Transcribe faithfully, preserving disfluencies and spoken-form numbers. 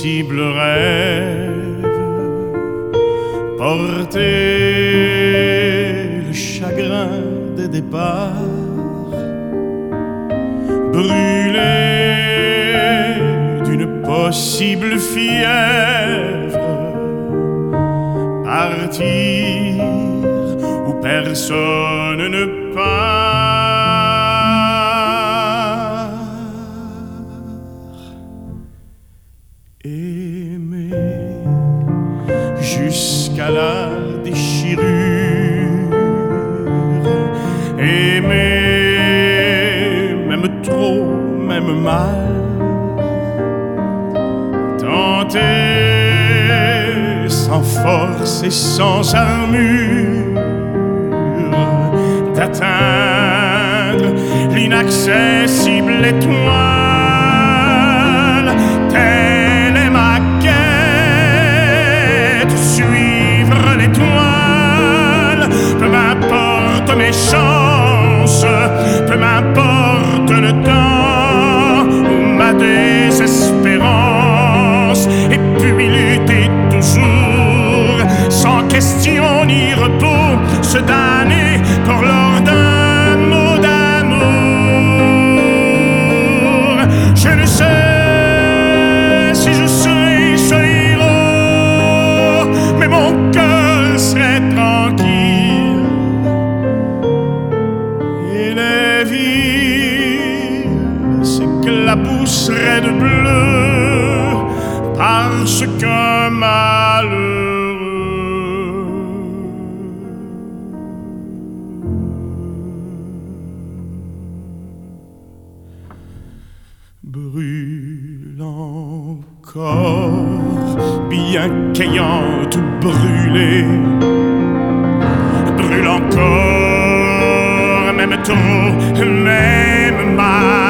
d'impossibles rêves, porter le chagrin des départs, brûler d'une possible fièvre, partir où personne ne part, aimer jusqu'à la déchirure, aimer même trop, même mal, tenter sans force et sans armure d'atteindre l'inaccessible étoile. Telle est ma quête, suivre l'étoile. Peu m'importe mes chances, peu m'importe le temps ou ma désespérance, et puis lutter toujours, sans question ni repos, se damner pour l'or d'un mot d'amour. Je ne sais si je serai ce héros, mais mon cœur serait tranquille, et les villes s'éclabousseraient de bleu parce qu'un malheureux brûle encore, bien qu'ayant tout brûlé, brûle encore, même trop, même mal.